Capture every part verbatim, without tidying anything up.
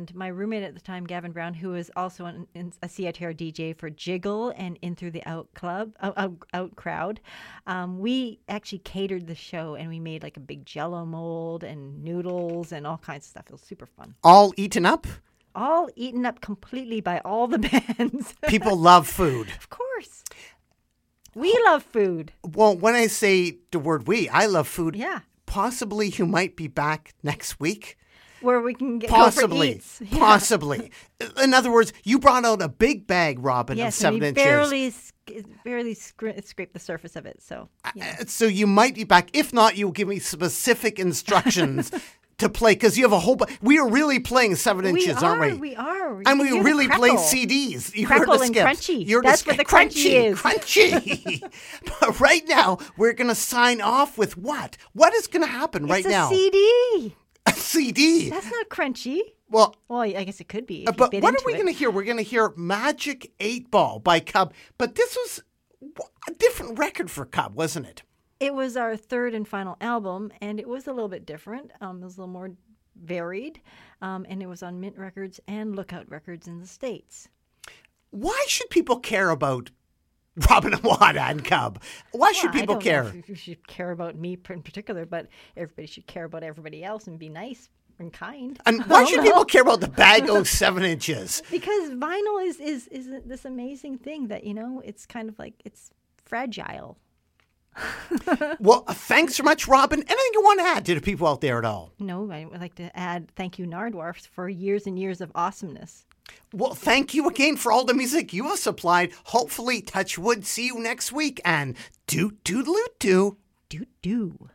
and my roommate at the time, Gavin Brown, who was also an, an, a C I T R D J for Jiggle and In Through the Out Club, out, out, out Crowd, um, we actually catered the show, and we made like a big Jello mold and noodles and all kinds of stuff. It was super fun. All eaten up? All eaten up completely by all the bands. People love food. Of course. We love food. Well, when I say the word we, I love food. Yeah. Possibly you might be back next week. Where we can get Possibly. Go for eats. Yeah. Possibly. In other words, you brought out a big bag, Robin, yes, of seven and we inches. barely, sc- barely scra- scraped the surface of it. So, yeah. Uh, so you might be back. If not, you'll give me specific instructions to play, because you have a whole bunch. We are really playing seven we inches, are, aren't we? We are. We And can we hear the really play crackle. C Ds. You Crackle heard the and skips. crunchy. You heard That's the what the skip. crunchy is. Crunchy. But right now, we're going to sign off with what? What is going to happen right it's a now? C D. A C D. That's not crunchy. Well, Well, I guess it could be. If uh, you but bit what into are we it. going to hear? We're going to hear Magic eight Ball by Cub. But this was a different record for Cub, wasn't it? It was our third and final album, and it was a little bit different. Um, it was a little more varied, um, and it was on Mint Records and Lookout Records in the States. Why should people care about Robin Awada and Cub? Why should Well, I people don't care? know if you should care about me in particular, but everybody should care about everybody else and be nice and kind. And I why don't should know. people care about the bag of seven inches? Because vinyl is, is is this amazing thing that, you know, it's kind of like, it's fragile. Well, thanks so much, Robin. Anything you want to add to the people out there at all? No, I would like to add thank you, Nardwar, for years and years of awesomeness. Well, thank you again for all the music you have supplied. Hopefully, touch wood, see you next week. And doot doodaloo doo. Do do.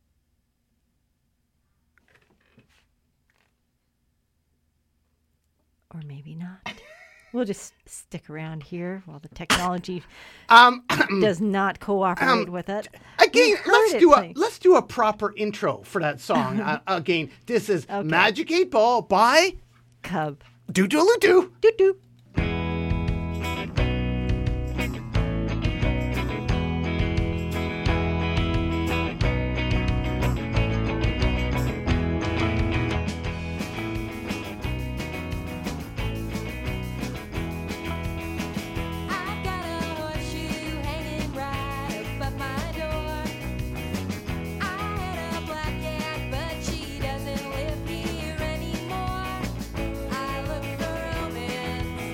Or maybe not. We'll just stick around here while the technology Um, does not cooperate um, with it. again, We heard let's it do a play. let's do a proper intro for that song. uh, again, this is Okay. Magic eight Ball by Cub. doot doodaloo doo. Do do. I've got a horseshoe hanging right above my door. I had a black cat, but she doesn't live here anymore. I look for romance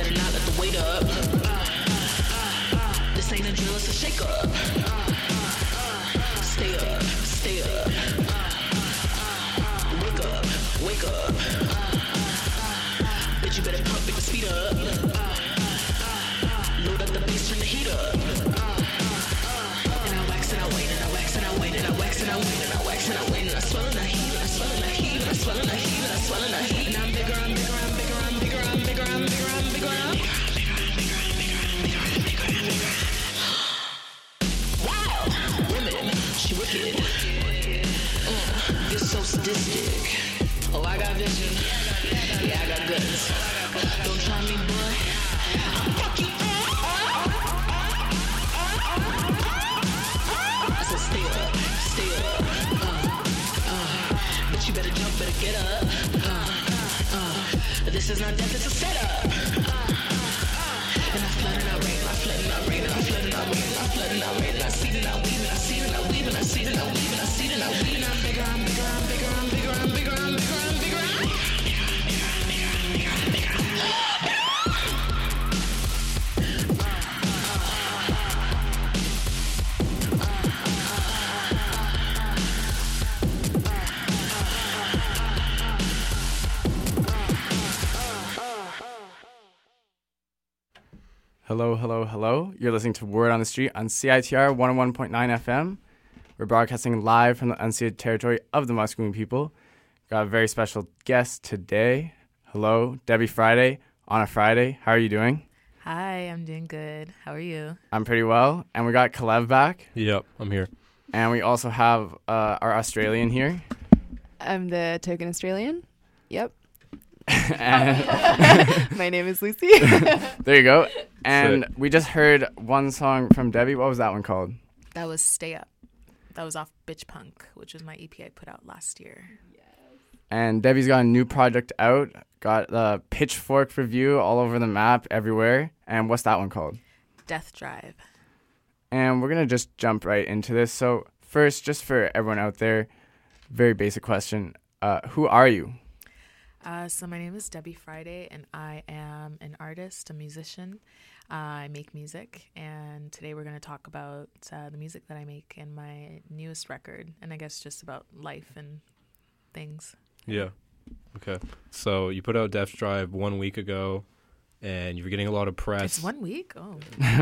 better not let the weight up. This ain't a drill, it's a shake up. Stay up, stay up. Wake up, wake up. Bitch, you better pump it to speed up. Load up the bass, turn the heat up. And I wax and I wait and I wax and I wait and I wax and I wait and I wax and I wait and I swell in the heat and I swell in the heat and I swell in the heat and I swell in the heat. And I'm bigger, I'm bigger, I'm bigger, I'm bigger, I'm bigger, I'm bigger, I'm bigger, I'm bigger. Wow, women, she wicked. Uh, you're so sadistic. Oh, I got vision. Yeah, I got guts. Don't try me, boy. I'll fuck you up. I said stay up, stay up. Uh, uh, but you better jump, better get up. Uh, uh, this is not death, it's a setup. Uh, and I flood and I rain, I flood and I rain, and I flood and I rain, and I flood and I rain, and I seed and I weave, and I seed and I weave, and I seed and I weave, and I seed and I weave, and I'm bigger, I'm bigger, I'm bigger, I'm bigger, I'm bigger, I'm bigger, I'm bigger, I'm bigger. Hello, hello, hello. You're listening to Word on the Street on C I T R one oh one point nine F M. We're broadcasting live from the unceded territory of the Musqueam people. Got a very special guest today. Hello, Debbie Friday on a Friday. How are you doing? Hi, I'm doing good. How are you? I'm pretty well. And we got Kalev back. Yep, I'm here. And we also have uh, our Australian here. I'm the token Australian. Yep. And My name is Lucy. there you go. And we just heard one song from Debbie. What was that one called? That was Stay Up. That was off Bitch Punk, which was my E P I put out last year. And Debbie's got a new project out. Got the Pitchfork review all over the map, everywhere. And what's that one called? Death Drive. And we're going to just jump right into this. So first, just for everyone out there, very basic question. Uh, who are you? Uh, so my name is Debbie Friday, and I am an artist, a musician. Uh, I make music, and today we're going to talk about uh, the music that I make and my newest record, and I guess just about life and things. Yeah. Okay. So you put out Death Drive one week ago, and you were getting a lot of press. It's one week? Oh.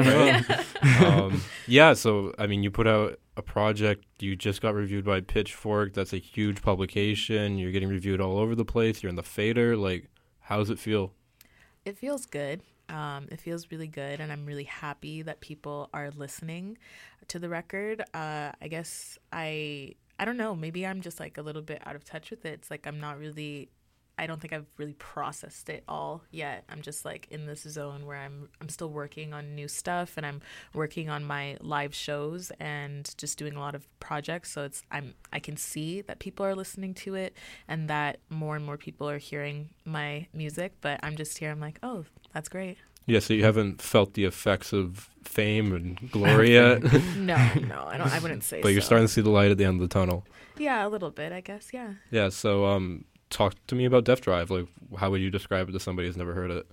Right? um, yeah. So, I mean, you put out a project. You just got reviewed by Pitchfork. That's a huge publication. You're getting reviewed all over the place. You're in the Fader. Like, how does it feel? It feels good. Um, it feels really good, and I'm really happy that people are listening to the record. Uh, I guess I, I don't know, maybe I'm just like a little bit out of touch with it. It's like I'm not really, I don't think I've really processed it all yet. I'm just like in this zone where I'm, I'm still working on new stuff, and I'm working on my live shows and just doing a lot of projects. So it's, I'm, I can see that people are listening to it and that more and more people are hearing my music, but I'm just here. I'm like, oh, that's great. Yeah, so you haven't felt the effects of fame and glory yet? No, no, I don't. I wouldn't say. But you're so. starting to see the light at the end of the tunnel. Yeah, a little bit, I guess. Yeah. Yeah, so um, talk to me about Death Drive. Like, how would you describe it to somebody who's never heard it?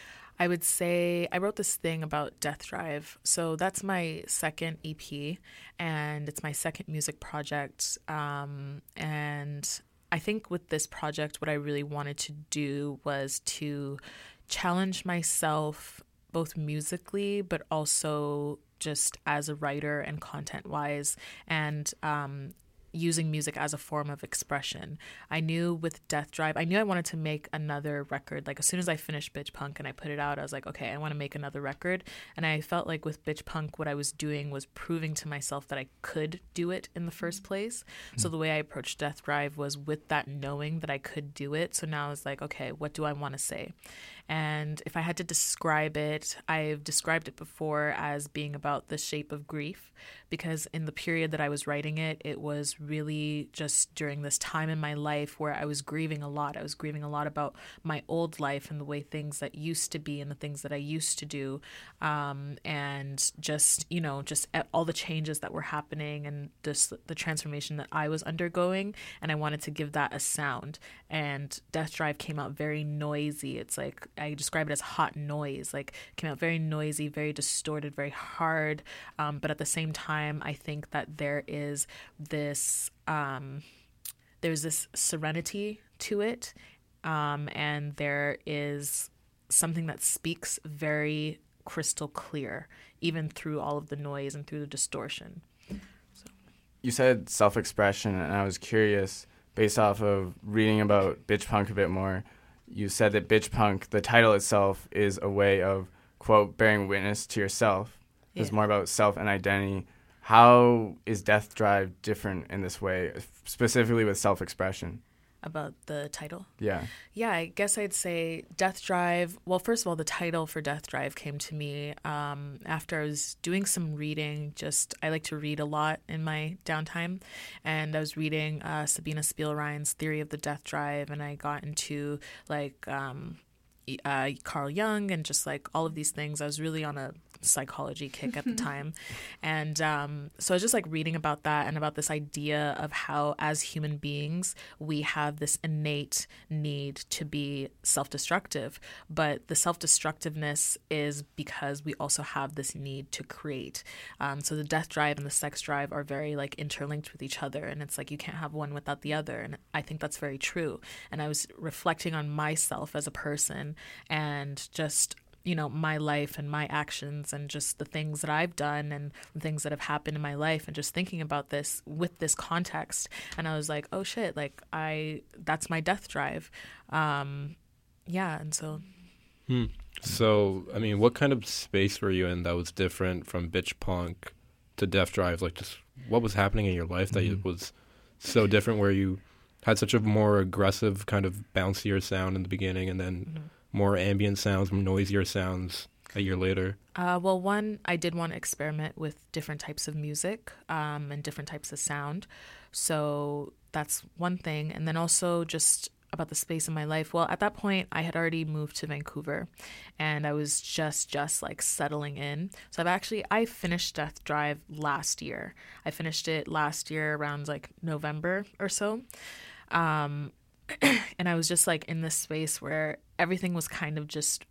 I would say I wrote this thing about Death Drive. So that's my second E P, and it's my second music project. Um, and I think with this project, what I really wanted to do was to challenge myself both musically, but also just as a writer and content-wise, and um, using music as a form of expression. I knew with Death Drive, I knew I wanted to make another record. Like as soon as I finished Bitch Punk and I put it out, I was like, okay, I want to make another record. And I felt like with Bitch Punk, what I was doing was proving to myself that I could do it in the first place. Mm-hmm. So the way I approached Death Drive was with that knowing that I could do it. So now I was like, okay, what do I want to say? And if I had to describe it, I've described it before as being about the shape of grief, because in the period that I was writing it, it was really just during this time in my life where I was grieving a lot. I was grieving a lot about my old life and the way things that used to be and the things that I used to do. Um, and just, you know, just all the changes that were happening and just the transformation that I was undergoing. And I wanted to give that a sound. And Death Drive came out very noisy. It's like I describe it as hot noise. Like it came out very noisy, very distorted, very hard. Um, but at the same time, I think that there is this um, there's this serenity to it, um, and there is something that speaks very crystal clear, even through all of the noise and through the distortion. You said self-expression, and I was curious, based off of reading about bitch punk a bit more, you said that bitch punk, the title itself, is a way of, quote, bearing witness to yourself. It's Yeah. more about self and identity. How is Death Drive different in this way, specifically with self-expression? About the title? Yeah. Yeah, I guess I'd say Death Drive. Well, first of all, the title for Death Drive came to me um, after I was doing some reading. Just, I like to read a lot in my downtime. And I was reading uh, Sabina Spielrein's Theory of the Death Drive, and I got into like um, uh, Carl Jung and just like all of these things. I was really on a psychology kick at the time. And um, so I was just like reading about that and about this idea of how as human beings, we have this innate need to be self-destructive. But the self-destructiveness is because we also have this need to create. Um, so the death drive and the sex drive are very like interlinked with each other. And it's like you can't have one without the other. And I think that's very true. And I was reflecting on myself as a person and just you know, my life and my actions and just the things that I've done and the things that have happened in my life and just thinking about this with this context. And I was like, oh shit, like I, that's my death drive. Um, yeah. And so. Hmm. So, I mean, what kind of space were you in that was different from bitch punk to Death Drive? Like just what was happening in your life that Mm-hmm. it was so different where you had such a more aggressive kind of bouncier sound in the beginning and then Mm-hmm. more ambient sounds, noisier sounds a year later? Uh, well, one, I did want to experiment with different types of music um, and different types of sound. So that's one thing. And then also just about the space in my life. Well, at that point, I had already moved to Vancouver and I was just, just like settling in. So I've actually, I finished Death Drive last year. I finished it last year around like November or so. Um, and I was just like in this space where everything was kind of just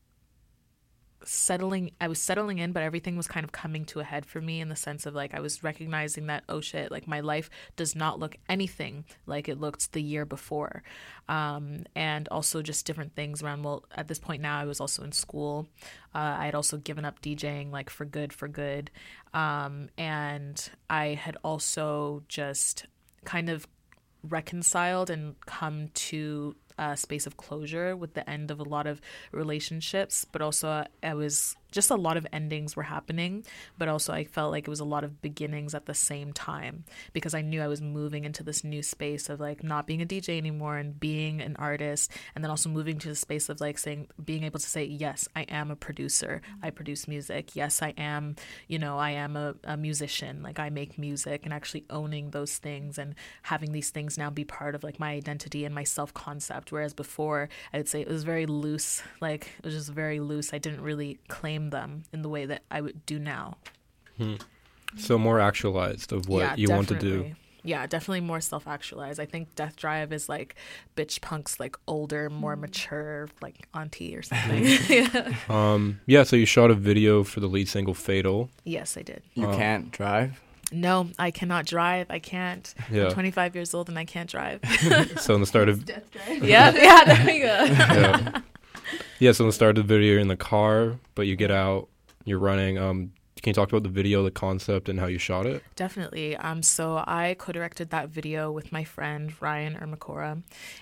settling. I was settling in, but everything was kind of coming to a head for me in the sense of like I was recognizing that, oh shit, like my life does not look anything like it looked the year before. Um, and also just different things around. Well, at this point now I was also in school. Uh, I had also given up DJing like for good, for good. Um, and I had also just kind of reconciled and come to a space of closure with the end of a lot of relationships, but also uh, I was just a lot of endings were happening, but also I felt like it was a lot of beginnings at the same time because I knew I was moving into this new space of like not being a D J anymore and being an artist, and then also moving to the space of like saying, being able to say, yes, I am a producer, I produce music, yes, I am, you know, I am a, a musician, like I make music, and actually owning those things and having these things now be part of like my identity and my self-concept, whereas before I would say it was very loose, like it was just very loose. I didn't really claim them in the way that I would do now. Hmm. So more actualized of what yeah, you want to do. definitely. Yeah, definitely more self-actualized. I think Death Drive is like bitch punk's like older, more mature, like auntie or something. yeah. Um, yeah, so you shot a video for the lead single Fatal. Yes, I did. You Oh. can't drive? No, I cannot drive. I can't. Yeah. I'm twenty-five years old and I can't drive. So in the start of yeah, yeah, there we go. yeah. yeah, so in the start of the video you're in the car, but you get out, you're running. Um, can you talk about the video, the concept, and how you shot it? Definitely. Um, so I co-directed that video with my friend Ryan Ermacora,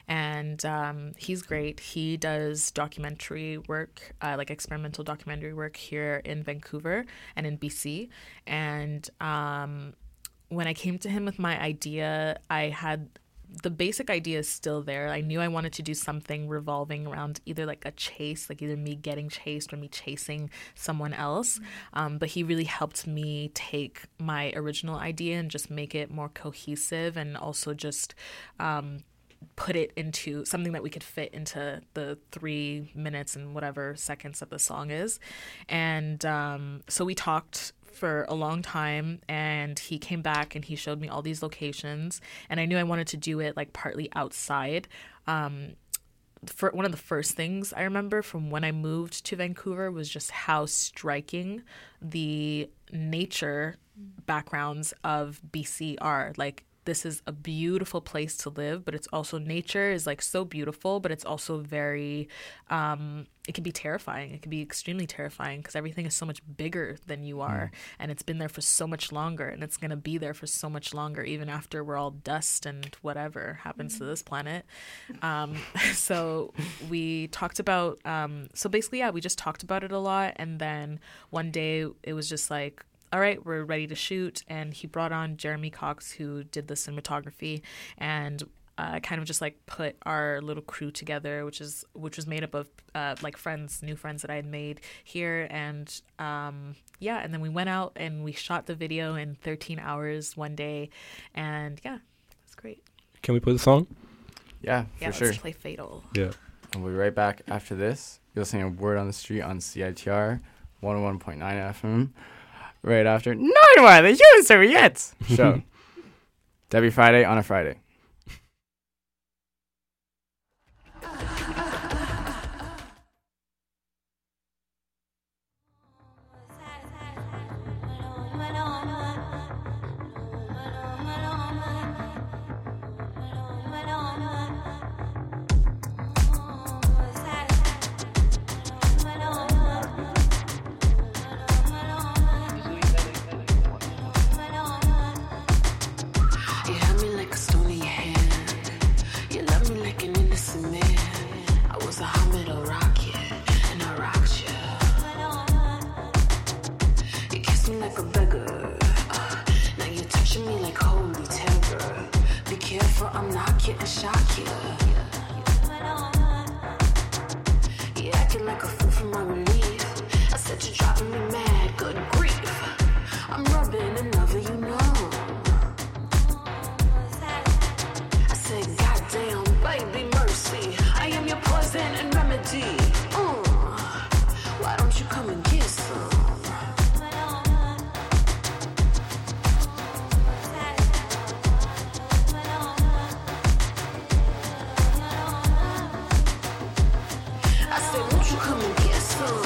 and um, he's great. He does documentary work, uh, like experimental documentary work here in Vancouver and in B C. And um, when I came to him with my idea, I had the basic idea is still there. I knew I wanted to do something revolving around either like a chase, like either me getting chased or me chasing someone else. Um, but he really helped me take my original idea and just make it more cohesive, and also just um, put it into something that we could fit into the three minutes and whatever seconds that the song is. And um, so we talked for a long time, and he came back and he showed me all these locations, and I knew I wanted to do it like partly outside. Um, for one of the first things I remember from when I moved to Vancouver was just how striking the nature backgrounds of B C are. Like, this is a beautiful place to live, but it's also, nature is like so beautiful, but it's also very, um, it can be terrifying. It can be extremely terrifying because everything is so much bigger than you are, and it's been there for so much longer, and it's going to be there for so much longer, even after we're all dust and whatever happens to this planet. Um, so we talked about, um, so basically, yeah, we just talked about it a lot. And then one day it was just like, all right, we're ready to shoot. And he brought on Jeremy Cox, who did the cinematography, and uh, kind of just like put our little crew together, which is which was made up of uh, like friends, new friends that I had made here. And um, yeah, and then we went out and we shot the video in thirteen hours one day. And yeah, it's great. Can we play the song? Yeah, Yeah, for sure. let's play Fatal. Yeah. And we'll be right back after this. You're listening to Word on the Street on C I T R one oh one point nine F M. Right after Nine the Human Serviettes show. Debbie Friday on a Friday. You held me like a stone in your hand. You loved me like an innocent man. I was a Hamid or rocket, and I rocked you. You kissed me like a beggar. Uh, now you're touching me like holy terror. Be careful, I'm not getting shock you. You acting like a fool for my relief. I said you're driving me mad, good grief. I'm rubbing another, you know. I said, goddamn, baby, mercy. I am your poison and remedy. Uh, why don't you come and get some? I said, won't you come and get some?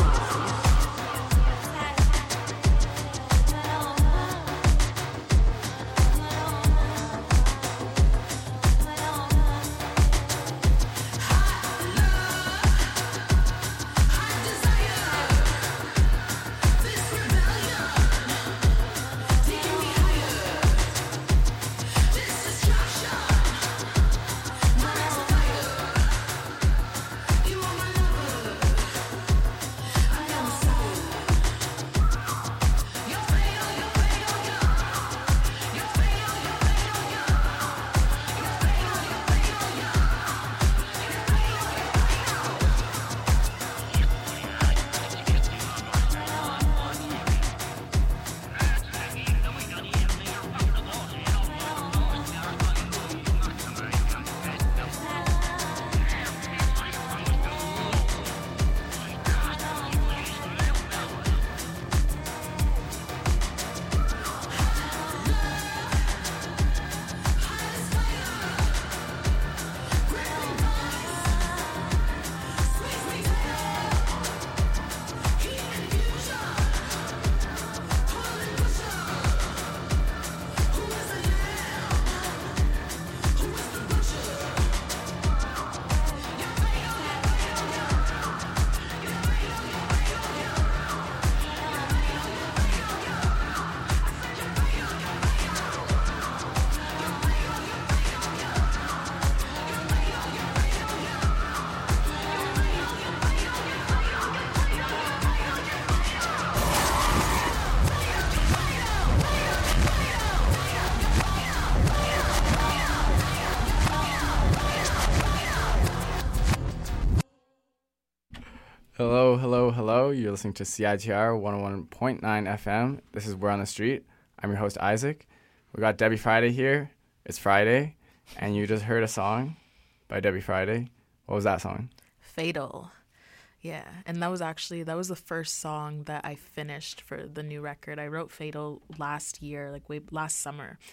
Hello, hello, hello. You're listening to C I T R one oh one point nine F M. This is We're on the Street. I'm your host, Isaac. We got Debbie Friday here. It's Friday, and you just heard a song by Debbie Friday. What was that song? Fatal. Yeah, and that was actually, that was the first song that I finished for the new record. I wrote Fatal last year, like way last summer.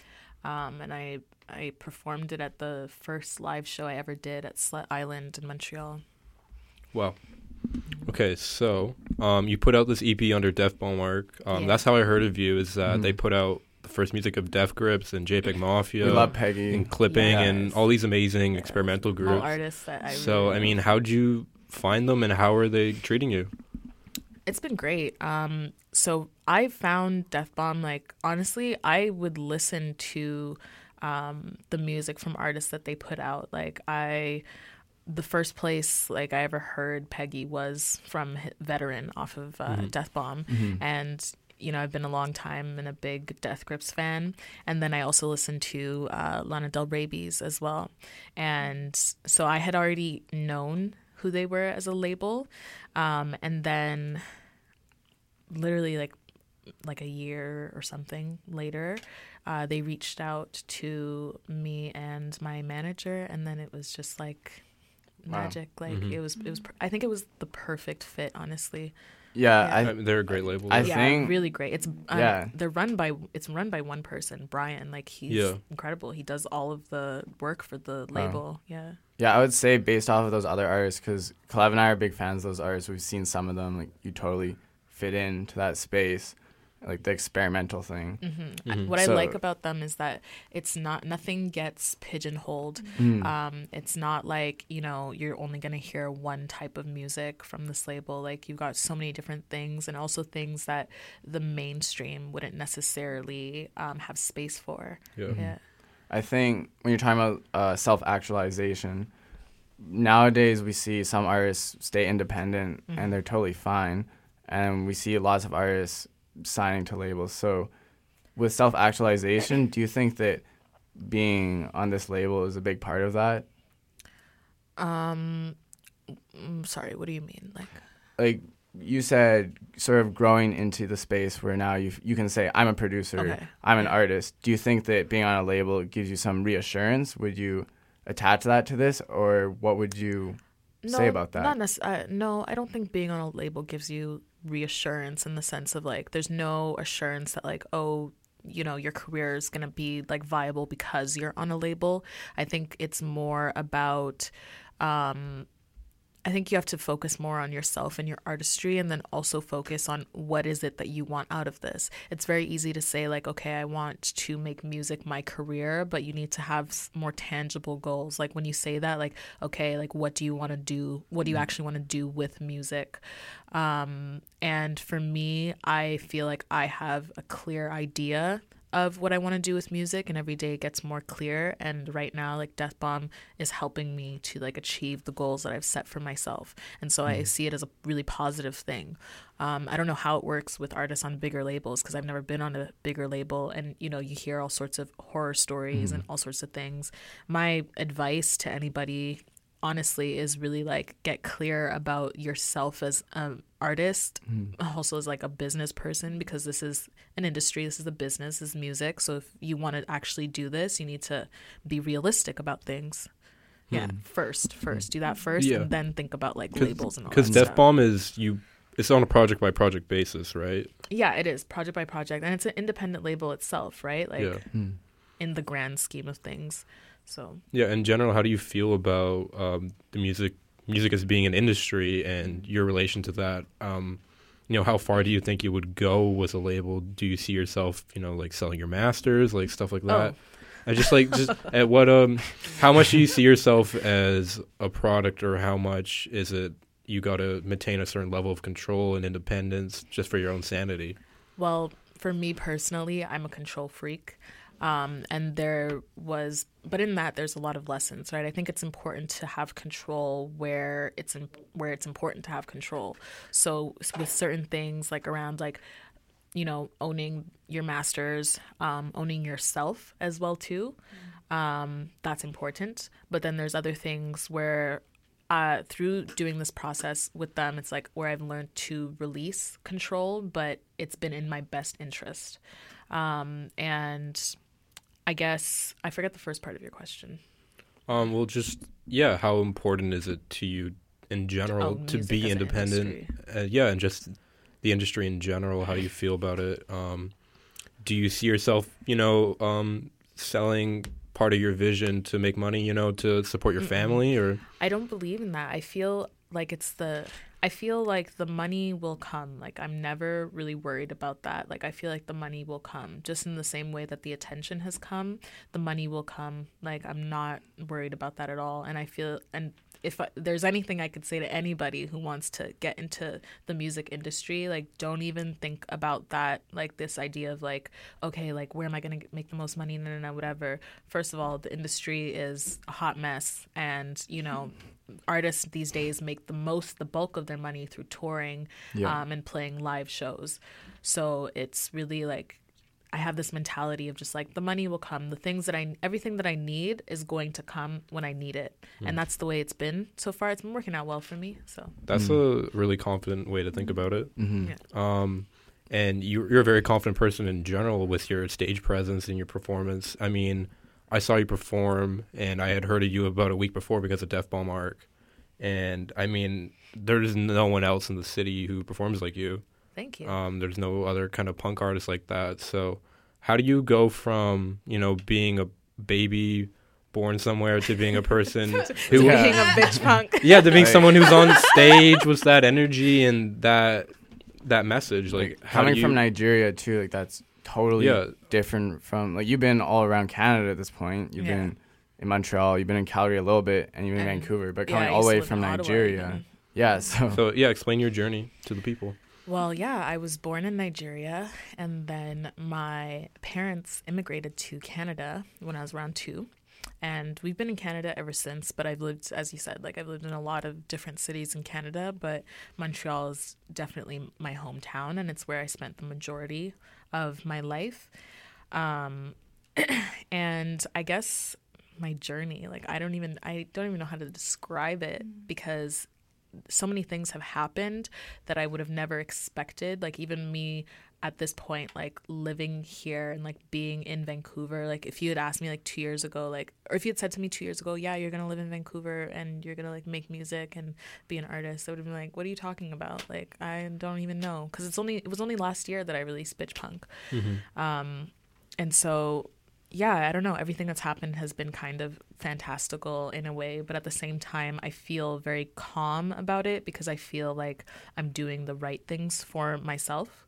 um, and I I performed it at the first live show I ever did at Slut Island in Montreal. Wow. Okay, so um, you put out this E P under Def Bomb Work. Um, Yeah. That's how I heard of you. Is that Mhm. they put out the first music of Def Grips and JPEG Mafia. We love Peggy. and Clipping and Yes. all these amazing Yeah. experimental All groups. artists that I So really I mean, love. how'd you find them, and how are they treating you? It's been great. Um, so I found Def Bomb, like, honestly, I would listen to um, the music from artists that they put out. Like, I, the first place, like, I ever heard Peggy was from Hi- Veteran off of uh, Death Bomb. And, you know, I've been a long time and a big Death Grips fan. And then I also listened to uh, Lana Del Rey's as well. And so I had already known who they were as a label. Um, and then literally like like a year or something later, uh, they reached out to me and my manager, and then it was just like Wow. magic. Like it was, it was. per- I think it was the perfect fit, honestly. Yeah, Yeah. I, I mean, they're a great label. I yeah, think- really great. It's um, Yeah. They're run by it's run by one person, Brian. Like he's Yeah. incredible. He does all of the work for the label. Yeah. yeah, I would say based off of those other artists, because Clev and I are big fans of those artists. We've seen some of them. Like you totally fit into that space, like the experimental thing. Mm-hmm. I- What So- I like about them is that it's not nothing gets pigeonholed. Mm. Um, it's not like, you know, you're only gonna hear one type of music from this label. Like you've got so many different things, and also things that the mainstream wouldn't necessarily um, have space for. Yeah. Yeah. I think when you're talking about uh, self-actualization, nowadays we see some artists stay independent Mhm. and they're totally fine, and we see lots of artists signing to labels. So with self-actualization, do you think that being on this label is a big part of that? Um, mm, sorry, what do you mean? Like, Like you said, sort of growing into the space where now you you can say, I'm a producer, Okay. I'm an Yeah. artist. Do you think that being on a label gives you some reassurance? Would you attach that to this, or what would you say about that? Not nec- uh, no, I don't think being on a label gives you reassurance in the sense of like, there's no assurance that like, oh, you know, your career is gonna be like viable because you're on a label. I think it's more about, um, I think you have to focus more on yourself and your artistry, and then also focus on what is it that you want out of this. It's very easy to say like, okay, I want to make music my career, but you need to have s- more tangible goals. Like when you say that, like, okay, like what do you want to do? What do you actually want to do with music? Um, and for me, I feel like I have a clear idea of what I want to do with music, and every day it gets more clear. And right now, like Death Bomb is helping me to like achieve the goals that I've set for myself, and so I see it as a really positive thing. Um, I don't know how it works with artists on bigger labels because I've never been on a bigger label, and you know, you hear all sorts of horror stories and all sorts of things. My advice to anybody, honestly, is really like get clear about yourself as an artist, also as like a business person, because this is an industry, this is a business, this is music. So if you want to actually do this, you need to be realistic about things. Yeah, first, first do that first, Yeah. and then think about like labels and all Because that Def stuff. Bomb is you. It's on a project by project basis, right? Yeah, it is project by project, and it's an independent label itself, right? Like Yeah. in the grand scheme of things. So Yeah. In general, how do you feel about um, the music music as being an industry and your relation to that? Um, you know, how far do you think you would go with a label? Do you see yourself, you know, like selling your masters, like stuff like that? Oh. I just like just at what um, how much do you see yourself as a product, or how much is it you got to maintain a certain level of control and independence just for your own sanity? well, for me personally, I'm a control freak. Um, and there was, but in that, there's a lot of lessons, right? I think it's important to have control where it's in, where it's important to have control. So s- with certain things, like around like, you know, owning your masters, um, owning yourself as well too, um, that's important. But then there's other things where, uh, through doing this process with them, it's like where I've learned to release control, but it's been in my best interest. Um, and I guess I forget the first part of your question. Um, well, just yeah, how important is it to you in general Oh, to music be as an independent? industry. Uh, yeah, and just the industry in general. How do you feel about it? Um, do you see yourself, you know, um, selling part of your vision to make money, you know, to support your Mm-mm. family, or I don't believe in that. I feel like it's the I feel like the money will come. Like I'm never really worried about that. Like I feel like the money will come just in the same way that the attention has come, the money will come. Like I'm not worried about that at all. And I feel and if I, there's anything I could say to anybody who wants to get into the music industry, like don't even think about that, like this idea of like, okay, like where am I going to make the most money? No, no, no, whatever. First of all, the industry is a hot mess, and you know, artists these days make the most, the bulk of their money through touring Yeah. um, and playing live shows. So it's really like, I have this mentality of just like the money will come. The things that I, everything that I need is going to come when I need it. Mm. And that's the way it's been so far. It's been working out well for me. So that's a really confident way to think about it. Mm-hmm. Yeah. Um, and you, you're a very confident person in general with your stage presence and your performance. I mean, I saw you perform, and I had heard of you about a week before because of Def Bomb Arc. And I mean, there's no one else in the city who performs like you. thank you. Um, there's no other kind of punk artist like that. So how do you go from, you know, being a baby born somewhere to being a person who, Yeah. Being a bitch punk. yeah, to being Right. someone who's on stage with that energy and that that message? Like, Like how coming do you, from Nigeria too, like that's totally Yeah. different from like you've been all around Canada at this point. You've Yeah. been in Montreal, you've been in Calgary a little bit, and you've been in And- Vancouver, but yeah, coming I all the used to way live from in Ottawa Nigeria. even. Yeah, so, So yeah, explain your journey to the people. Well, yeah, I was born in Nigeria, and then my parents immigrated to Canada when I was around two. And we've been in Canada ever since, but I've lived, as you said, like I've lived in a lot of different cities in Canada, but Montreal is definitely my hometown, and it's where I spent the majority of my life. Um, and I guess my journey, like I don't even, I don't even know how to describe it, because so many things have happened that I would have never expected. Like even me at this point, like living here and like being in Vancouver, like if you had asked me like two years ago, like, or if you had said to me two years ago, yeah, you're going to live in Vancouver and you're going to like make music and be an artist, I would have been like, what are you talking about? Like, I don't even know. Cause it's only, it was only last year that I released Bitch Punk. Um, and so, yeah, I don't know. Everything that's happened has been kind of fantastical in a way, but at the same time, I feel very calm about it because I feel like I'm doing the right things for myself.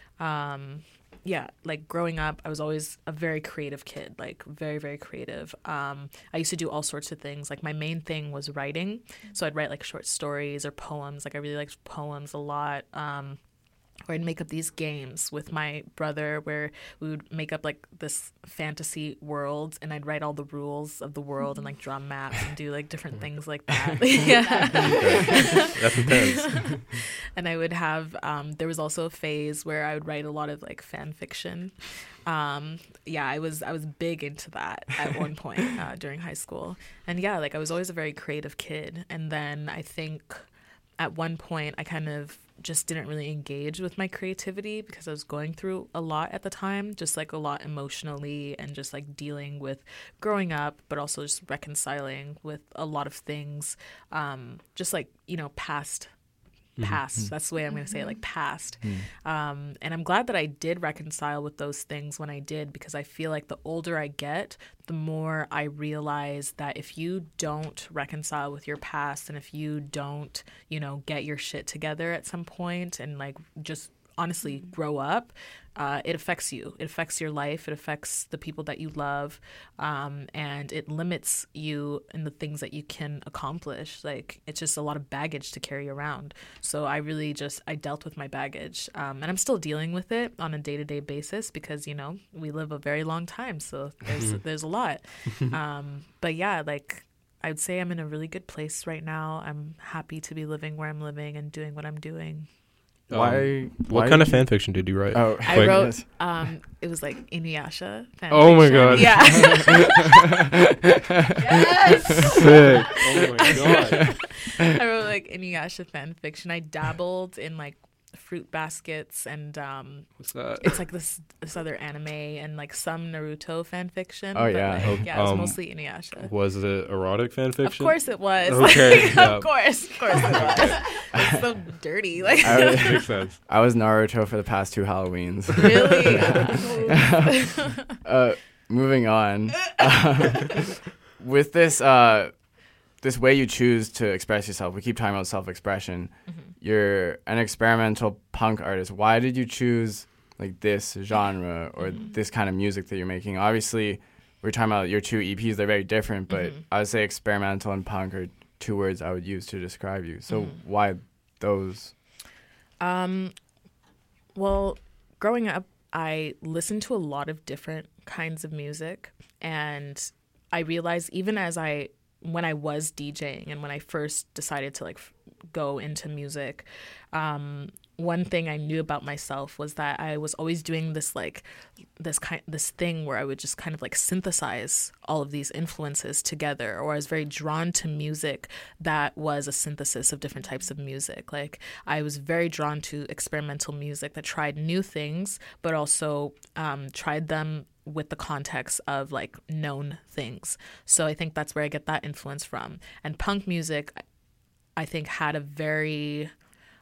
Um, yeah, like growing up, I was always a very creative kid, like very, very creative. Um, I used to do all sorts of things. Like my main thing was writing. So I'd write like short stories or poems. Like I really liked poems a lot. Um, or I'd make up these games with my brother where we would make up like this fantasy world, and I'd write all the rules of the world and like draw maps and do like different things like that. Yeah. That's intense. And I would have, um, there was also a phase where I would write a lot of like fan fiction. Um, yeah, I was, I was big into that at one point uh, during high school. And yeah, like I was always a very creative kid. And then I think at one point I kind of just didn't really engage with my creativity because I was going through a lot at the time, just like a lot emotionally and just like dealing with growing up, but also just reconciling with a lot of things, um, just like, you know, past past that's the way I'm going to say it, like past um and I'm glad that I did reconcile with those things when I did, because I feel like the older I get, the more I realize that if you don't reconcile with your past, and if you don't, you know, get your shit together at some point and like just honestly grow up, uh, it affects you. It affects your life. It affects the people that you love, um, and it limits you in the things that you can accomplish. Like it's just a lot of baggage to carry around. So I really just I dealt with my baggage, um, and I'm still dealing with it on a day-to-day basis because you know we live a very long time, so there's there's a lot. Um, but yeah, like I would say I'm in a really good place right now. I'm happy to be living where I'm living and doing what I'm doing. why? What why kind of did you- fan fiction did you write? Oh, I Quick. wrote, um, it was like Inuyasha fan Oh my fiction. God. Yeah. Sick. Oh my god. I wrote like Inuyasha fan fiction. I dabbled in like fruit baskets and um, What's that? it's like this this other anime and like some Naruto fan fiction. Oh, but, yeah. like, yeah, it was Um, mostly Inuyasha. Was it erotic fan Of fiction? course it was. Okay, Like, yeah. Of course, of course it was. It's so dirty. Like I was, Makes sense. I was Naruto for the past two Halloweens. really. uh, moving on. With this, uh, this way you choose to express yourself, we keep talking about self-expression. Mm-hmm. You're an experimental punk artist. Why did you choose like this genre or Mm-hmm. this kind of music that you're making? Obviously, we're talking about your two E Ps. They're very different, but Mm-hmm. I would say experimental and punk are two words I would use to describe you. So Mm-hmm. why those? Um, well, growing up, I listened to a lot of different kinds of music, and I realized even as I, when I was DJing and when I first decided to like f- go into music, um, one thing I knew about myself was that I was always doing this like this kind this thing where I would just kind of like synthesize all of these influences together, or I was very drawn to music that was a synthesis of different types of music. Like I was very drawn to experimental music that tried new things, but also um, tried them with the context of like known things. So I think that's where I get that influence from. And punk music, I think, had a very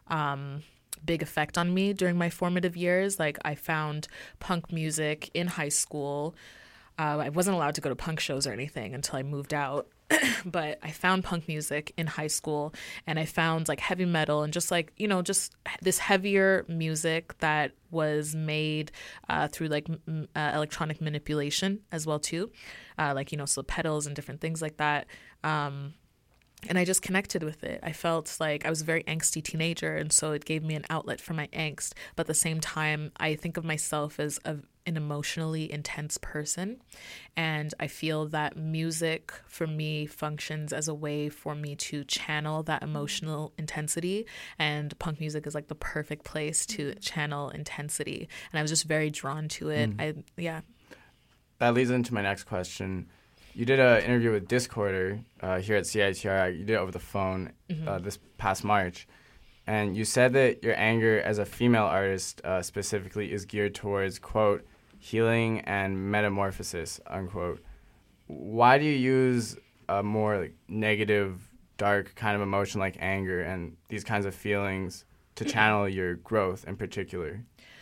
um, big effect on me during my formative years. Like I found punk music in high school. Uh, I wasn't allowed to go to punk shows or anything until I moved out. But I found punk music in high school, and I found like heavy metal and just like, you know, just this heavier music that was made uh, through like m- uh, electronic manipulation as well too. Uh, like, you know, so pedals and different things like that. Um, And I just connected with it. I felt like I was a very angsty teenager, and so it gave me an outlet for my angst. But at the same time, I think of myself as a, an emotionally intense person. And I feel that music for me functions as a way for me to channel that emotional intensity. And punk music is like the perfect place to channel intensity. And I was just very drawn to it. Mm. I yeah. That leads into my next question. You did an interview with Discorder uh, here at C I T R. You did it over the phone Mm-hmm. uh, this past March. And you said that your anger as a female artist uh, specifically is geared towards, quote, healing and metamorphosis, unquote. Why do you use a more like, negative, dark kind of emotion like anger and these kinds of feelings to channel your growth in particular?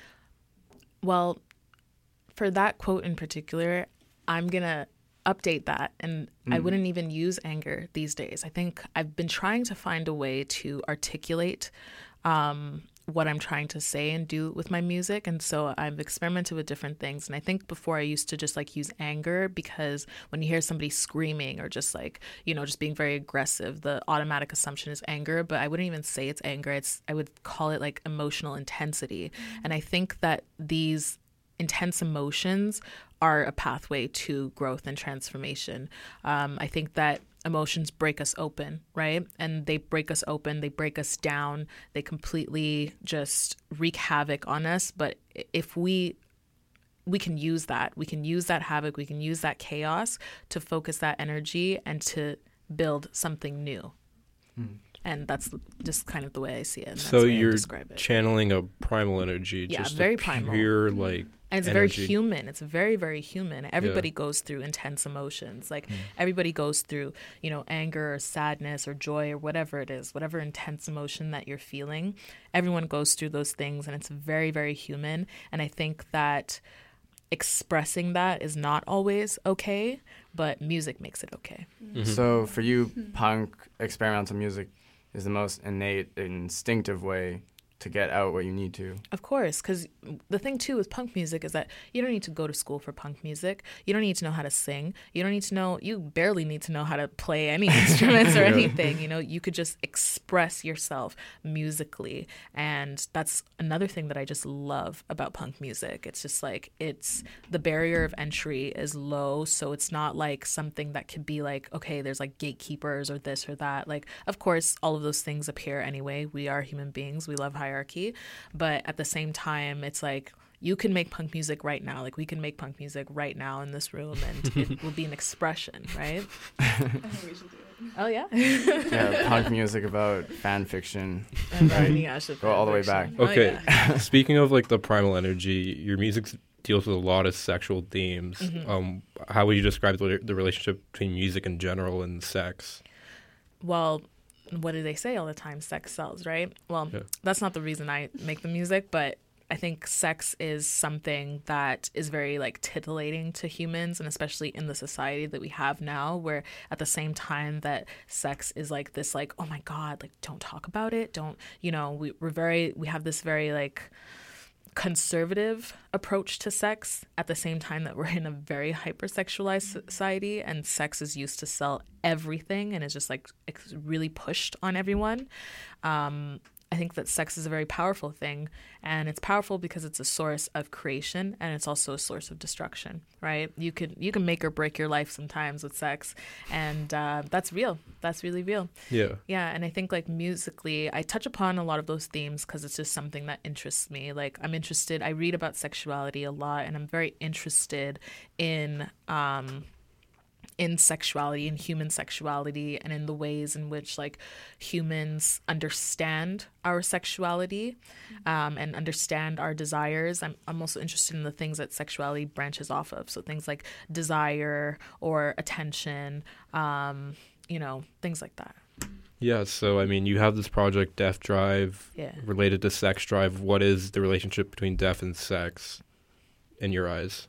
Well, for that quote in particular, I'm going to update that, and I wouldn't even use anger these days. I think I've been trying to find a way to articulate um, what I'm trying to say and do with my music, and so I've experimented with different things. And I think before I used to just like use anger, because when you hear somebody screaming or just like, you know, just being very aggressive, the automatic assumption is anger, but I wouldn't even say it's anger. It's I would call it like emotional intensity. And I think that these intense emotions are a pathway to growth and transformation. Um, I think that emotions break us open, right? And they break us open, they break us down, they completely just wreak havoc on us. But if we we can use that, we can use that havoc, we can use that chaos to focus that energy and to build something new. Hmm. And that's just kind of the way I see it. And that's So the way I you're describe it. channeling a primal energy, Yeah, just very a primal. pure like And it's energy. very human. It's very, very human. Everybody goes through intense emotions. Like everybody goes through, you know, anger or sadness or joy or whatever it is, whatever intense emotion that you're feeling. Everyone goes through those things, and it's very, very human. And I think that expressing that is not always okay, but music makes it okay. Mm-hmm. So for you, punk experimental music is the most innate, instinctive way to get out what you need to. Of course, because the thing too with punk music is that you don't need to go to school for punk music. You don't need to know how to sing. You don't need to know, you barely need to know how to play any instruments or anything. You know, you could just express yourself musically. And that's another thing that I just love about punk music. It's just like, it's the barrier of entry is low. So it's not like something that could be like, okay, there's like gatekeepers or this or that. Like, of course, all of those things appear anyway. We are human beings. We love hierarchy, but at the same time, it's like you can make punk music right now. Like we can make punk music right now in this room, and it will be an expression, right? Oh yeah, Yeah, punk music about fan fiction. And then, yeah, should Go all the way fiction. back. Oh, Okay, yeah. speaking of like the primal energy, your music deals with a lot of sexual themes. Mm-hmm. Um, how would you describe the, the relationship between music in general and sex? Well, what do they say all the time? Sex sells, right? Well, Yeah. that's not the reason I make the music, but I think sex is something that is very like titillating to humans, and especially in the society that we have now, where at the same time that sex is like this, like, oh my God, like don't talk about it. Don't, you know, we, we're very, we have this very like conservative approach to sex at the same time that we're in a very hypersexualized society, and sex is used to sell everything and is just like it's really pushed on everyone. Um, I think that sex is a very powerful thing, and it's powerful because it's a source of creation and it's also a source of destruction, right? You could you can make or break your life sometimes with sex, and uh, that's real. That's really real. Yeah. Yeah, and I think like musically, I touch upon a lot of those themes because it's just something that interests me. Like I'm interested, I read about sexuality a lot, and I'm very interested in um, in sexuality, in human sexuality, and in the ways in which like humans understand our sexuality um, and understand our desires. I'm, I'm also interested in the things that sexuality branches off of. So things like desire or attention, um, you know, things like that. Yeah, so I mean, you have this project, Death Drive, Yeah. related to Sex Drive. What is the relationship between death and sex in your eyes?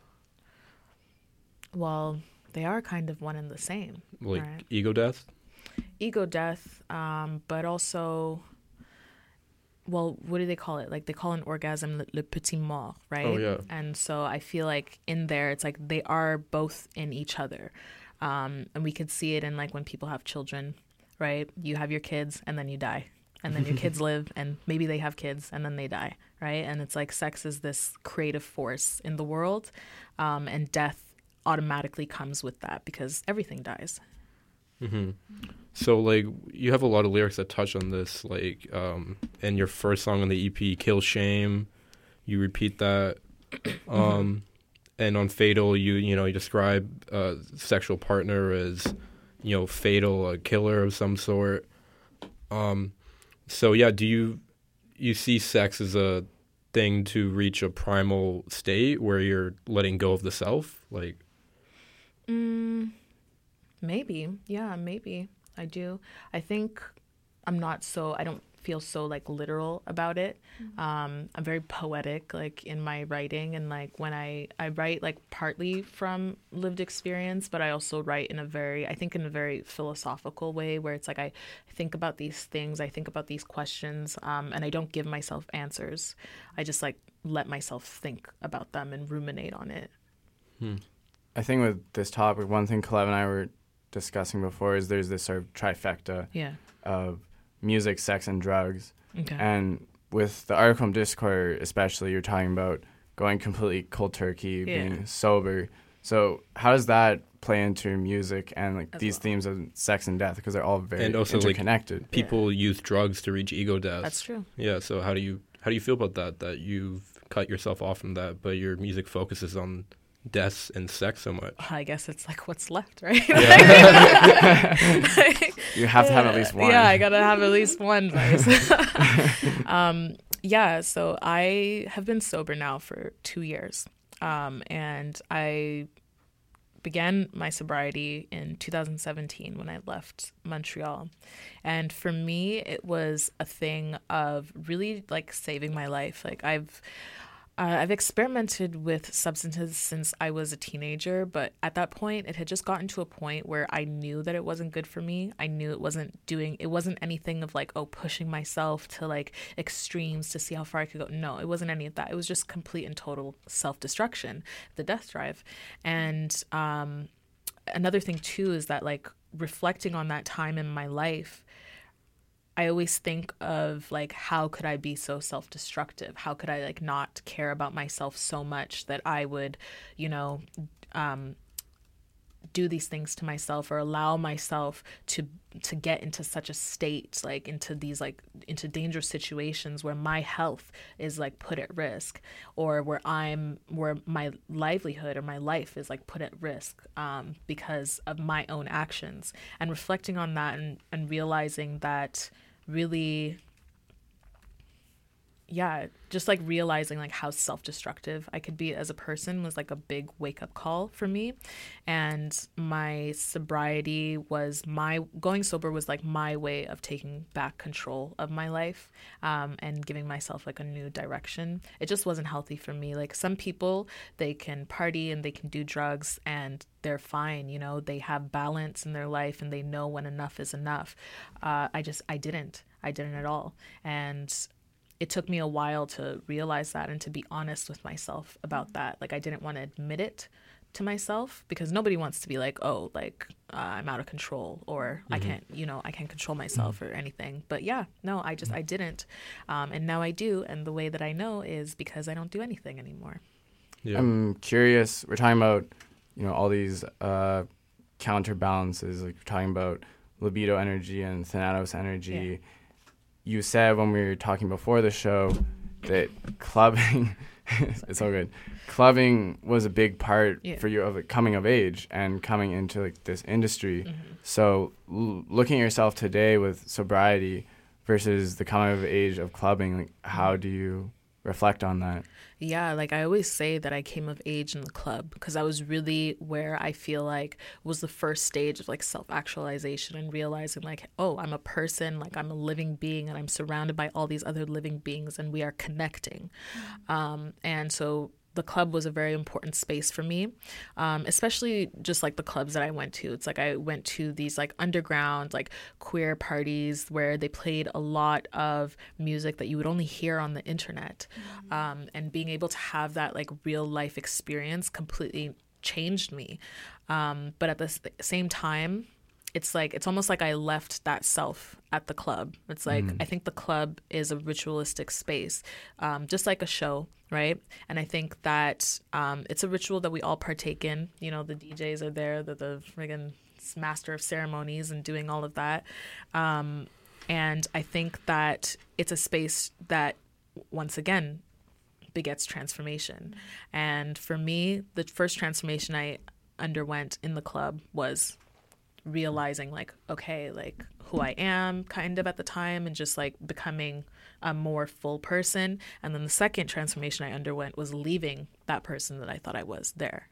Well, they are kind of one and the same. Like right? ego death? Ego death, um, but also, well, what do they call it? Like they call an orgasm le, le petit mort, right? Oh, yeah. And so I feel like in there, it's like they are both in each other. Um, and we could see it in like when people have children, right? You have your kids and then you die. And then your kids live and maybe they have kids and then they die, right? And it's like sex is this creative force in the world, um, and death automatically comes with that because everything dies. Mm-hmm. So, like, you have a lot of lyrics that touch on this, like, um, in your first song on the E P, Kill Shame, you repeat that. Um, and on Fatal, you, you know, you describe a sexual partner as, you know, fatal, a killer of some sort. Um, so, yeah, do you, you see sex as a thing to reach a primal state where you're letting go of the self? Like, Mm, maybe. Yeah, maybe. I do. I think I'm not so, I don't feel so like literal about it. Um, I'm very poetic like in my writing, and like when I, I write like partly from lived experience, but I also write in a very, I think in a very philosophical way where it's like I think about these things, I think about these questions, um, and I don't give myself answers. I just like let myself think about them and ruminate on it. hmm. I think with this topic, one thing Kalev and I were discussing before is there's this sort of trifecta Yeah. of music, sex, and drugs. Okay. And with the article in Discord especially, you're talking about going completely cold turkey, Yeah. being sober. So how does that play into your music and like As these well. themes of sex and death? Because they're all very And also, like, interconnected. People use drugs to reach ego death. That's true. Yeah, so how do you how do you feel about that? That you've cut yourself off from that, but your music focuses on death and sex so much. I guess it's like what's left, right? You have to have at least one. Yeah, I gotta have at least one vice. um, yeah, so I have been sober now for two years, um, and I began my sobriety in two thousand seventeen when I left Montreal. And for me, it was a thing of really like saving my life. Like I've Uh, I've experimented with substances since I was a teenager, but at that point, it had just gotten to a point where I knew that it wasn't good for me. I knew it wasn't doing, it wasn't anything of like, oh, pushing myself to like extremes to see how far I could go. No, it wasn't any of that. It was just complete and total self-destruction, the death drive. And um, another thing too is that like reflecting on that time in my life, I always think of like, how could I be so self-destructive? How could I like not care about myself so much that I would, you know, um, do these things to myself or allow myself to to get into such a state, like into these like into dangerous situations where my health is like put at risk, or where I'm where my livelihood or my life is like put at risk um, because of my own actions. And reflecting on that and, and realizing that really yeah, just like realizing like how self-destructive I could be as a person was like a big wake-up call for me. And my sobriety was my going sober was like my way of taking back control of my life, um, and giving myself like a new direction. It just wasn't healthy for me. Like some people, they can party and they can do drugs and they're fine, you know, they have balance in their life and they know when enough is enough. Uh, I just, I didn't. I didn't at all. And it took me a while to realize that and to be honest with myself about that. Like I didn't want to admit it to myself because nobody wants to be like, oh, like uh, I'm out of control or I can't, you know, I can't control myself or anything. But yeah, no, I just, I didn't. Um, and now I do. And the way that I know is because I don't do anything anymore. Yeah. I'm curious. We're talking about, you know, all these uh, counterbalances. Like we're talking about libido energy and Thanatos energy. Yeah. You said when we were talking before the show that clubbing, it's all good. Clubbing was a big part Yeah. for you of like, coming of age and coming into like this industry. Mm-hmm. So l- looking at yourself today with sobriety versus the coming of age of clubbing, like how do you reflect on that? Yeah, like I always say that I came of age in the club because I was really where I feel like was the first stage of like self-actualization and realizing like, oh, I'm a person, like I'm a living being and I'm surrounded by all these other living beings and we are connecting. Um, and so the club was a very important space for me, um, especially just like the clubs that I went to. It's like I went to these like underground, like queer parties where they played a lot of music that you would only hear on the internet. Um, and being able to have that like real life experience completely changed me. Um, but at the s- same time, it's like it's almost like I left that self at the club. It's like I think the club is a ritualistic space, um, just like a show, right? And I think that um, it's a ritual that we all partake in. You know, the D Js are there, they're the friggin' master of ceremonies and doing all of that. Um, and I think that it's a space that, once again, begets transformation. And for me, the first transformation I underwent in the club was realizing like, okay, like who I am kind of at the time and just like becoming a more full person. And then the second transformation I underwent was leaving that person that I thought I was there.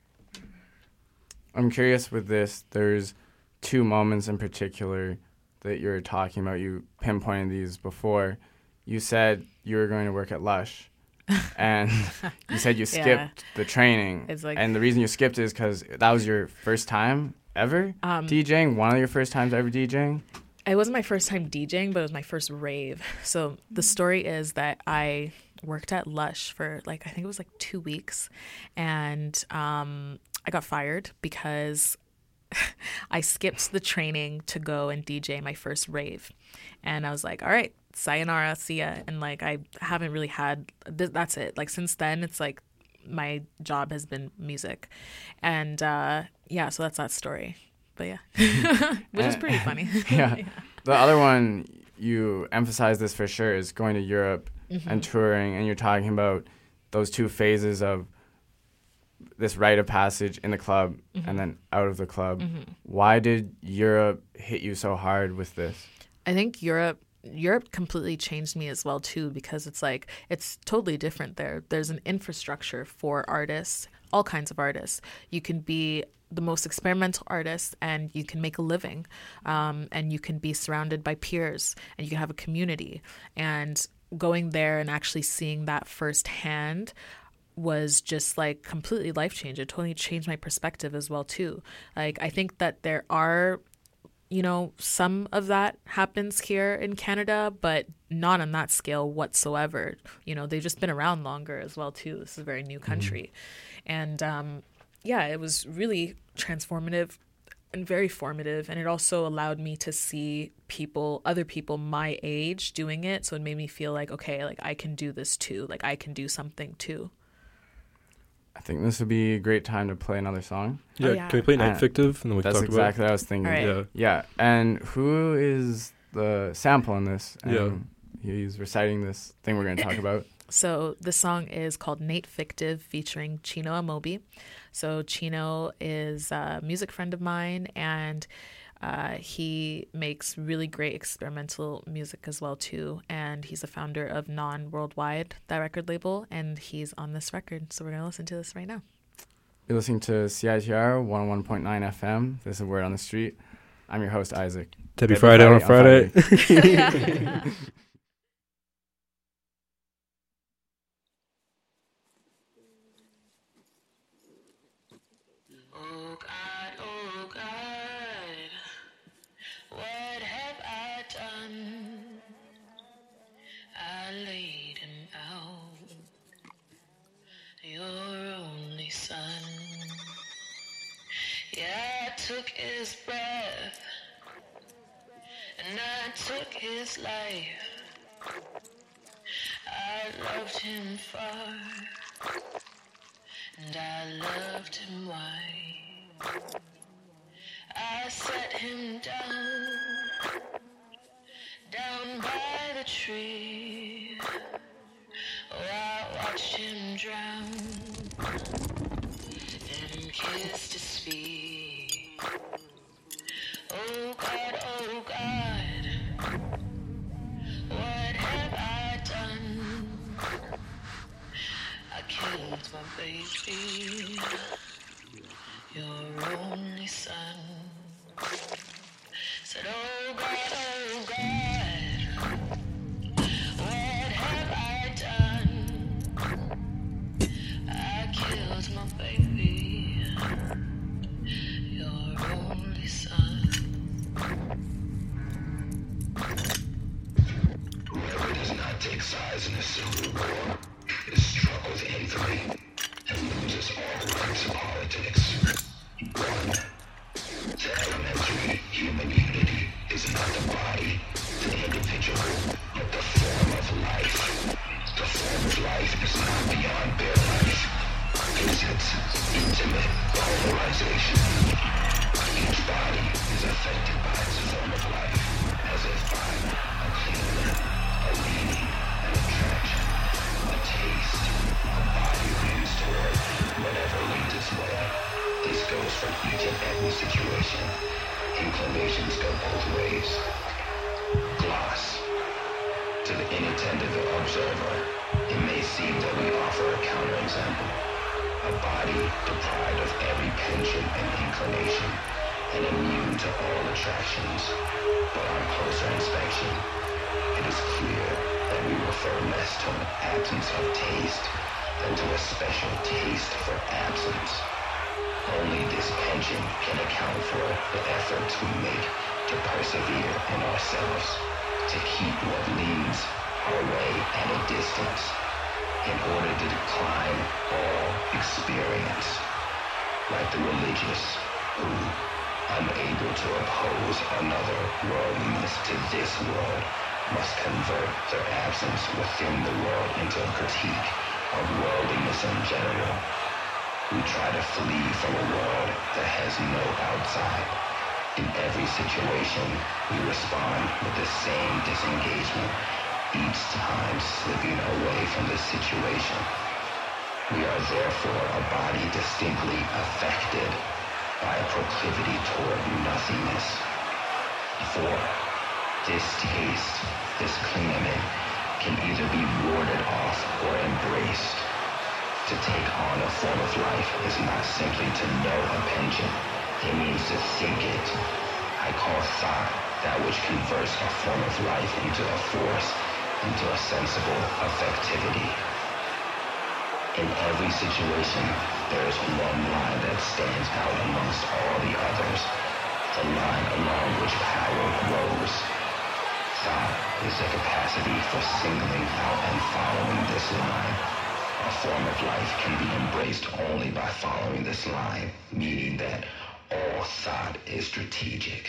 I'm curious with this, there's two moments in particular that you're talking about. You pinpointed these before. You said you were going to work at Lush. And you said you skipped Yeah. the training. It's like- and the reason you skipped is because that was your first time ever Um, DJing? One of your first times ever DJing? It wasn't my first time DJing, but it was my first rave. So the story is that I worked at Lush for like, I think it was like two weeks. And um, I got fired because I skipped the training to go and D J my first rave. And I was like, all right, sayonara, see ya. And like, I haven't really had, th- that's it. Like since then, it's like my job has been music. And uh, yeah, so that's that story. But yeah, which is pretty funny. Yeah. The other one, you emphasize this for sure, is going to Europe Mm-hmm. and touring, and you're talking about those two phases of this rite of passage in the club Mm-hmm. and then out of the club. Why did Europe hit you so hard with this? I think Europe Europe completely changed me as well too, because it's like it's totally different there. There's an infrastructure for artists, all kinds of artists. You can be the most experimental artist and you can make a living, um, and you can be surrounded by peers and you can have a community. And going there and actually seeing that firsthand was just like completely life changing. It totally changed my perspective as well too. Like I think that there are, you know, some of that happens here in Canada, but not on that scale whatsoever. You know, they've just been around longer as well too. This is a very new country. And um, yeah, it was really transformative and very formative. And it also allowed me to see people, other people my age doing it. So it made me feel like, okay, like I can do this too. Like I can do something too. I think this would be a great time to play another song. Yeah, Oh, yeah. can we play Night Uh, Fictive? And then we can That's talk exactly what I was thinking. All right. about Yeah. And who is the sample in this? And Yeah. he's reciting this thing we're going to talk about. So the song is called Nate Fictive featuring Chino Amobi. So Chino is a music friend of mine, and Uh, he makes really great experimental music as well too, and he's a founder of Non Worldwide, that record label, and he's on this record. So we're gonna listen to this right now. You're listening to C I T R one oh one point nine F M. This is Word on the Street. I'm your host, Isaac. Debbie Friday on a Friday. Oh God, oh God, what have I done? I laid him out, your only son. Yeah, I took his breath, and I took his life. I loved him far, and I loved him wide. I set him down, down by the tree. Oh, I watched him drown and kissed his feet. Oh God, oh God, what have I done? I killed my baby, your only son. Said, oh God, oh God, what have I done? I killed my baby, your only son. Whoever does not take sides in a civil war is struggles infamy and loses all ranks of politics. One, the elementary human unity is not the body, the individual, but the form of life. The form of life is not beyond bare life. It's its intimate polarization. Each body is affected by its form of life, as if by a cleaning, a leaning, an attraction, a taste. A body leans toward whatever leads its way. This goes for each and every situation. Inclinations go both ways. Gloss. To the inattentive observer, it may seem that we offer a counterexample. A body deprived of every penchant and inclination, and immune to all attractions. But on closer inspection, it is clear that we refer less to an absence of taste than to a special taste for absence. Only this penchant can account for the efforts we make to persevere in ourselves, to keep what leads our way at a distance, in order to decline all experience, like the religious who, unable to oppose another worldliness to this world, must convert their absence within the world into a critique of worldliness in general. We try to flee from a world that has no outside. In every situation, we respond with the same disengagement, each time slipping away from the situation. We are therefore a body distinctly affected by a proclivity toward nothingness. For this taste, this clinging, can either be warded off or embraced. To take on a form of life is not simply to know a penchant, it means to think it. I call thought that which converts a form of life into a force, into a sensible affectivity. In every situation, there is one line that stands out amongst all the others, the line along which power grows. Thought is the capacity for singling out and following this line. A form of life can be embraced only by following this line, meaning that all thought is strategic.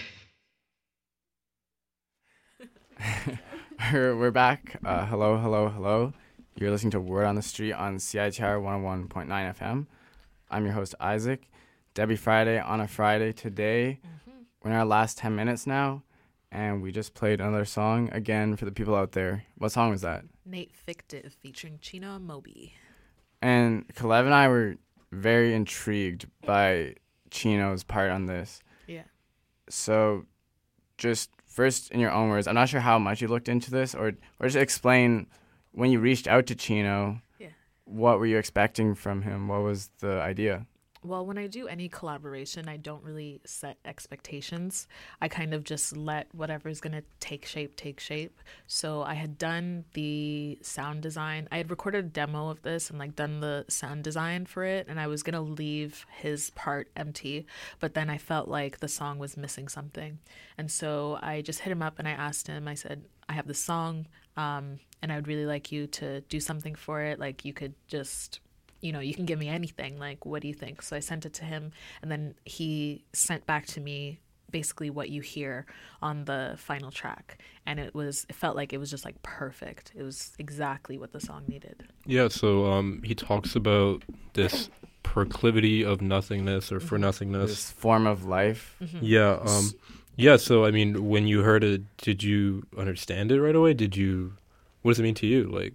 we're, we're back. Uh, hello, hello, hello. You're listening to Word on the Street on C I T R one oh one point nine F M. I'm your host, Isaac. Debbie Friday on a Friday today. Mm-hmm. We're in our last ten minutes now, and we just played another song again for the people out there. What song was that? Nate Fictive featuring Chino and Moby. And Kalev and I were very intrigued by Chino's part on this. Yeah. so just first in your own words, I'm not sure how much you looked into this, or or just explain when you reached out to Chino, Yeah. what were you expecting from him? What was the idea? Well, when I do any collaboration, I don't really set expectations. I kind of just let whatever's going to take shape, take shape. So I had done the sound design. I had recorded a demo of this and like done the sound design for it. And I was going to leave his part empty. But then I felt like the song was missing something. And so I just hit him up and I asked him, I said, I have this song um, and I would really like you to do something for it. Like you could just... you know, you can give me anything. Like, what do you think? So I sent it to him, and then he sent back to me basically what you hear on the final track. And it was, it felt like it was just like perfect. It was exactly what the song needed. Yeah, so um, he talks about this proclivity of nothingness or for nothingness. This form of life. Mm-hmm. Yeah, um, yeah. So I mean, when you heard it, did you understand it right away? Did you? What does it mean to you? Like,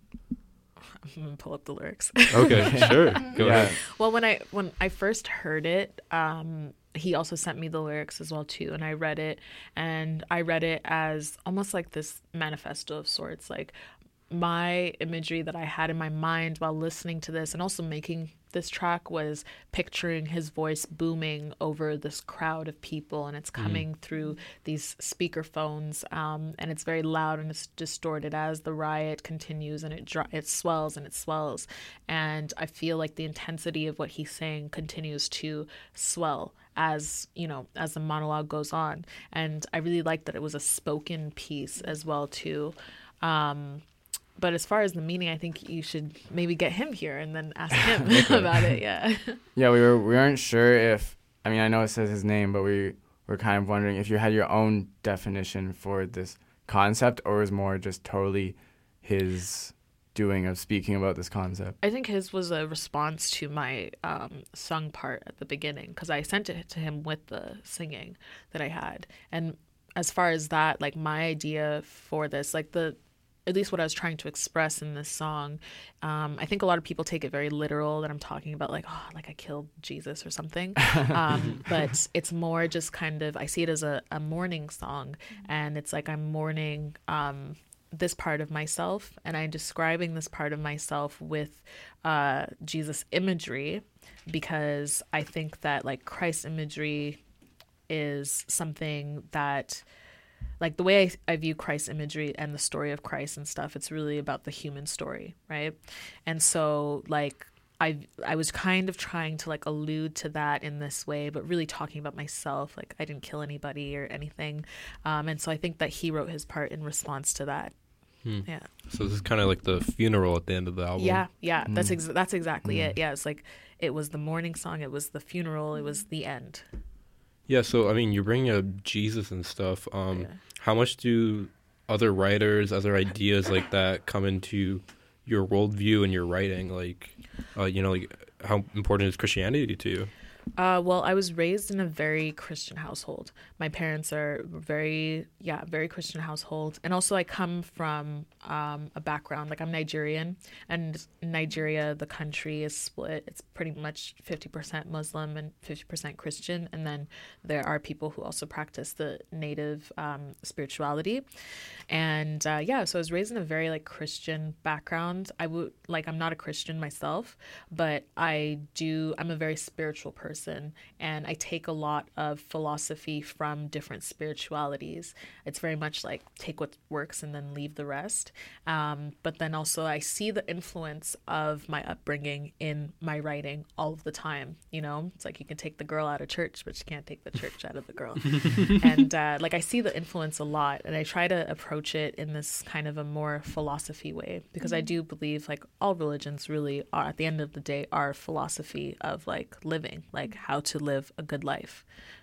I'm gonna pull up the lyrics. okay, sure, go Yeah. ahead. Well, when I when I first heard it, um, he also sent me the lyrics as well too, and I read it, and I read it as almost like this manifesto of sorts, like my imagery that I had in my mind while listening to this and also making this track was picturing his voice booming over this crowd of people, and it's coming mm. through these speakerphones, um, and it's very loud and it's distorted as the riot continues, and it dr- it swells and it swells, and I feel like the intensity of what he's saying continues to swell as, you know, as the monologue goes on. And I really liked that it was a spoken piece as well too. Um, But as far as the meaning, I think you should maybe get him here and then ask him about it. Yeah. Yeah, we were we weren't sure if, I mean, I know it says his name, but we were kind of wondering if you had your own definition for this concept, or was more just totally his doing of speaking about this concept. I think his was a response to my um, sung part at the beginning, because I sent it to him with the singing that I had. And as far as that, like my idea for this, like the at least what I was trying to express in this song, um, I think a lot of people take it very literal that I'm talking about like, oh, like I killed Jesus or something. Um, but it's more just kind of, I see it as a, a mourning song, and it's like I'm mourning um, this part of myself, and I'm describing this part of myself with uh, Jesus imagery, because I think that like Christ imagery is something that, like the way I, I view Christ imagery and the story of Christ and stuff, it's really about the human story, right? And so like I I was kind of trying to like allude to that in this way, but really talking about myself, like I didn't kill anybody or anything. Um, and so I think that he wrote his part in response to that. Hmm. Yeah. So this is kind of like the funeral at the end of the album. Yeah, yeah, Mm. that's ex- that's exactly Mm. it. Yeah, it's like it was the mourning song, it was the funeral, it was the end. Yeah, so I mean, you're bringing up Jesus and stuff. Um, Yeah. How much do other writers, other ideas like that come into your worldview and your writing? Like, uh, you know, like how important is Christianity to you? Uh, well, I was raised in a very Christian household. My parents are very, yeah, very Christian household. And also I come from um, a background, like I'm Nigerian, and Nigeria, the country is split. It's pretty much fifty percent Muslim and fifty percent Christian. And then there are people who also practice the native um, spirituality. And uh, yeah, so I was raised in a very like Christian background. I would, like, I'm not a Christian myself, but I do, I'm a very spiritual person. And I take a lot of philosophy from different spiritualities. It's very much like take what works and then leave the rest. Um, but then also I see the influence of my upbringing in my writing all of the time. You know, it's like you can take the girl out of church, but you can't take the church out of the girl. And uh, like I see the influence a lot, and I try to approach it in this kind of a more philosophy way, because I do believe like all religions really are, at the end of the day, are philosophy of like living, like how to live a good life.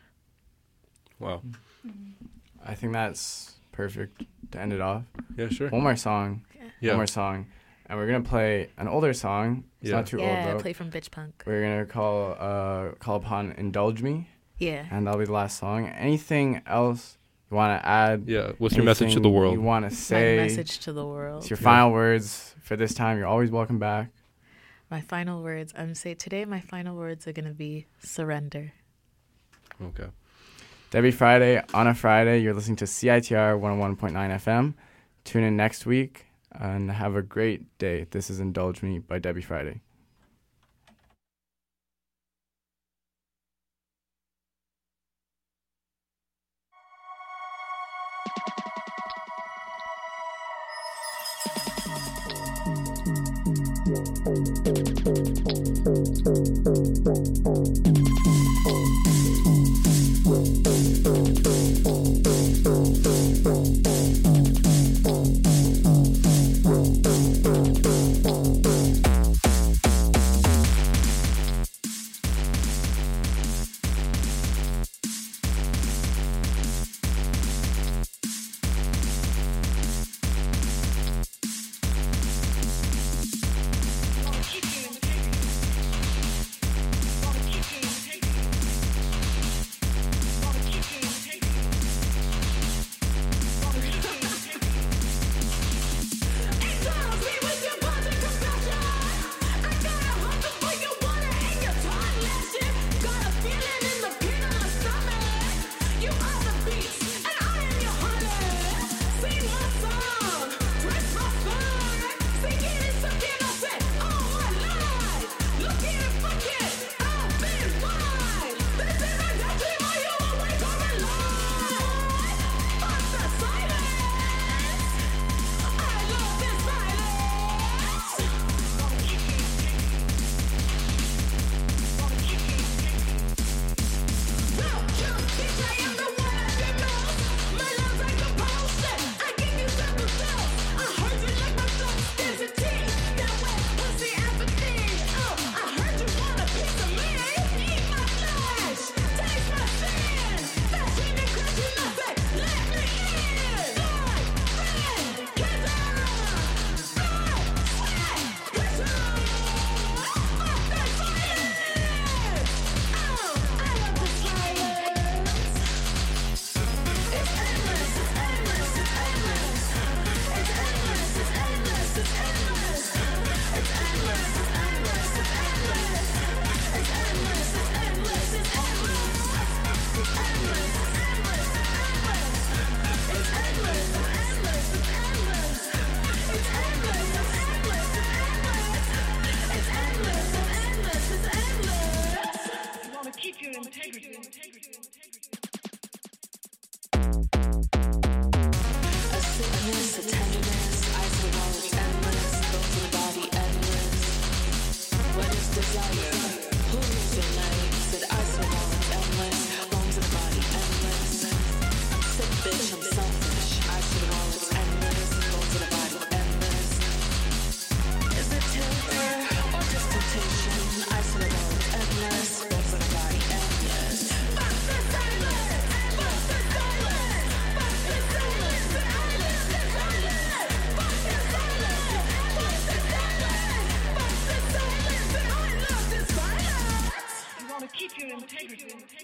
Wow. I think that's perfect to end it off. Yeah, sure. One more song. Yeah. One more song. And we're going to play an older song. It's Yeah. not too yeah, old, though. play from Bitch Punk. We're going to call uh, call upon Indulge Me. Yeah. And that'll be the last song. Anything else you want to add? Yeah. What's your message to Anything the world? you want to My say? message to the world. It's your Yeah. final words for this time. You're always welcome back. My final words. I'm going to say today my final words are going to be surrender. Okay. Debbie Friday on a Friday. You're listening to C I T R one oh one point nine F M. Tune in next week and have a great day. This is Indulge Me by Debbie Friday. Keep your integrity.